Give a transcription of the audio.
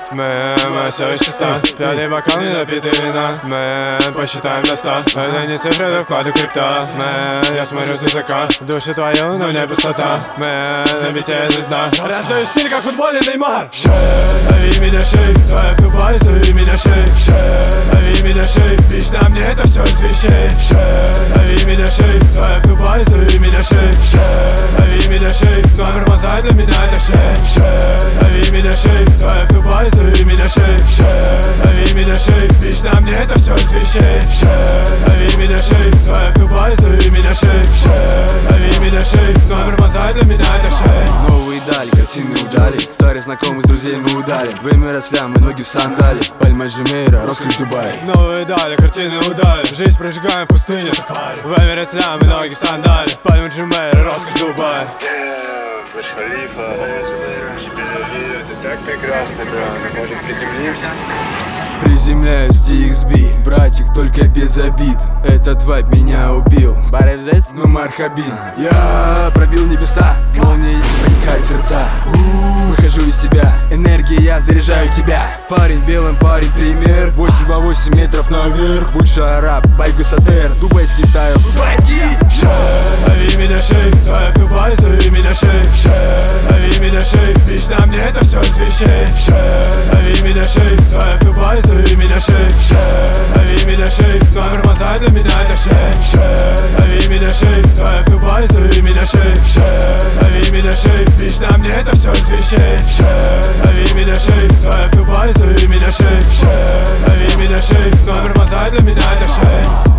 Мы все еще стан. Пятый бокал не напитый вина. Мы посчитаем до 100. Это не цифры, это вклады крипта. Я смотрю с высока. В душе твою, но в ней пустота. На бите звезда. Раздаю стиль, как футбольный Неймар. Зови меня шейк, твоя в Дубае, зови меня шейк. Зови меня шейк, лично мне это все из вещей. Зови меня шейк, твоя в Дубае, зови меня шейк. Зови меня шейк, номер мозаик для меня это шейк. Зови меня шейк, твоя в Дубае, зови меня шейк. Зови меня шейк, лично мне это все из вещей. Зови меня шейк, твоя в Дубае, зови меня шейк. Зови меня шейк, номер мозаик для меня это шейк. Новые дали, картины удали. Старый знакомый с друзей мы удали. Время росля, мы ноги в сандали. Пальма Джумейра, роскошь Дубай. Новые дали, картины удали. Жизнь прожигаем в пустыне. В Эмират слям, ноги в сандали. Пальма Джумейра, роскошь Дубай. Бурдж Халифа, это так прекрасно, бро. Мы можем приземлимся. Приземляюсь в DXB, братик, только без обид. Этот вайб меня убил, ну мархабин. Я пробил небеса, молнией проникает в сердца. Выхожу из себя, энергия, я заряжаю тебя. Парень белым, парень пример. 8 метров наверх, больше араб, байку сатер. Дубайский стайл, дубайский. Зови меня шейк, твоя в Дубае, зови меня шейк. Зови меня шейк, лично мне это все из вещей. Зови меня шейк, твоя в Дубае, зови меня шейк. Зови меня шейк, номер мозаик для меня это шейк. Зови меня шейк, твоя в Дубае, зови меня шейк. Зови меня шейк, лично мне это все из вещей. Зови меня шейк, твоя в Дубае, зови меня шейк. Зови меня шейк, номер мозаик для меня это шейк.